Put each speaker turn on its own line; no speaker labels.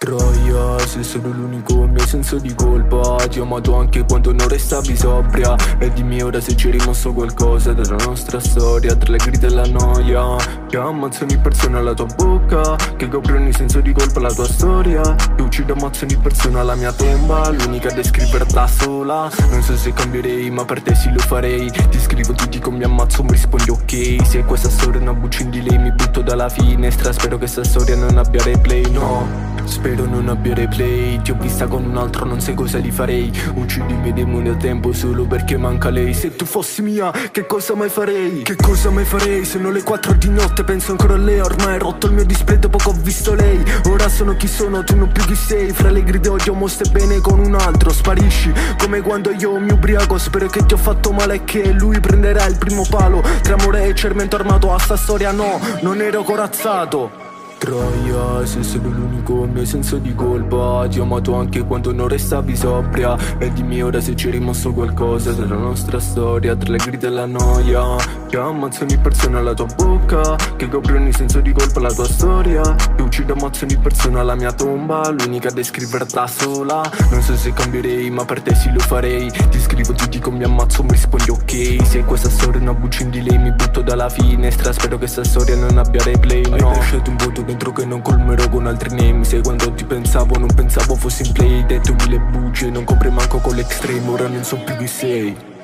Troia, sei solo l'unico mio senso di colpa. Ti ho amato anche quando non restavi sobria. E dimmi ora se ci è rimasto qualcosa della nostra storia, tra le grida e la noia. Che ammazzo ogni persona alla tua bocca, che copre ogni senso di colpa la tua storia. Che uccido ammazzo ogni persona alla mia tomba, l'unica a descriverla sola. Non so se cambierei ma per te sì lo farei. Ti scrivo, ti dico mi ammazzo, mi rispondi ok. Se questa storia è una buccia di lei mi butto dalla finestra. Spero che sta storia non abbia replay, no. Spero non abbia replay. Ti ho vista con un altro, non sai cosa gli farei. Uccidi i miei demoni a tempo solo perché manca lei. Se tu fossi mia, che cosa mai farei? Che cosa mai farei? Sono le 4 di notte, penso ancora a lei. Ormai è rotto il mio display dopo che ho visto lei. Ora sono chi sono, tu non più chi sei. Fra le grida odio mo stai bene con un altro. Sparisci come quando io mi ubriaco. Spero che ti ho fatto male e che lui prenderà il primo palo. Tra amore e cermento armato a sta storia no, non ero corazzato. Troia, sei solo l'unico mio senso di colpa. Ti ho amato anche quando non restavi sobria. E dimmi ora se ci è rimasto qualcosa della nostra storia, tra le grida e la noia. Che ammazzo ogni persona alla tua bocca, che copre ogni senso di colpa la tua storia. Che uccido ammazzo ogni persona alla mia tomba, l'unica a descriverla sola. Non so se cambierei ma per te sì lo farei. Ti scrivo, ti dico mi ammazzo, mi rispondi ok. Se questa storia è una buccia di lei mi butto dalla finestra. Spero che sta storia non abbia replay, no. Hai lasciato un vuoto dentro che non colmerò con altri name. Se quando ti pensavo non pensavo fossi in play. Detto mille bugie, non copre manco con l'extreme. Ora non so più chi sei.